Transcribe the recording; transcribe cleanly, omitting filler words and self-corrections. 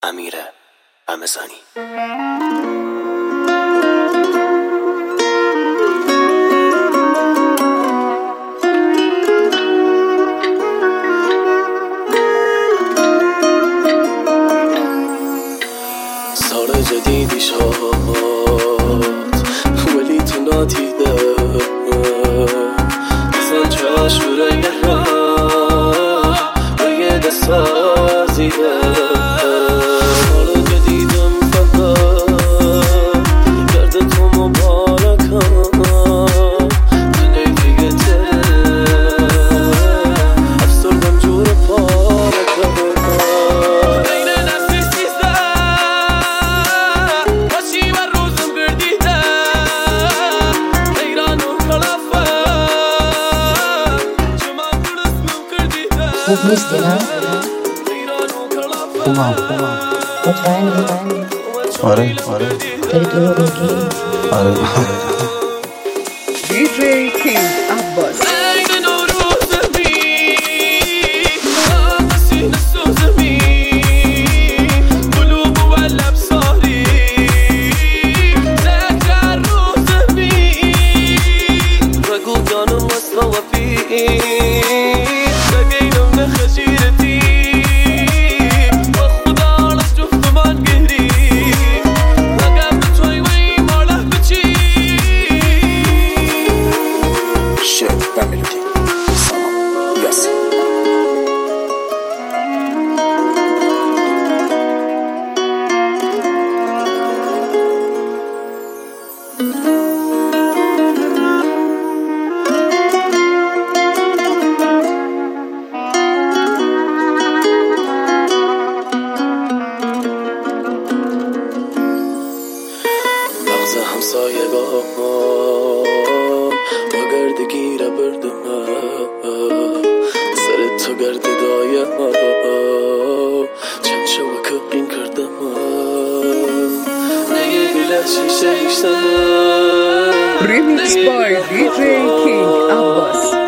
امیر همزانی. سال جدیدی شد ولی تو نادیده بزن چشم روی روی دست وزیده. سال جدیدم فقط گرد تو مبارکم دنه دیگه تره افسردم جور پارکم. خوب نیستی نه؟ خوبم مطمئنی؟ آره داری دروغ میگی؟ آره DJ King Abbas. همسایگان با گردگی را بردم سر تو گرد دایم چند شوکه این کردم نگه بیله شیشه ایشتم. Remix by DJ King Abbas.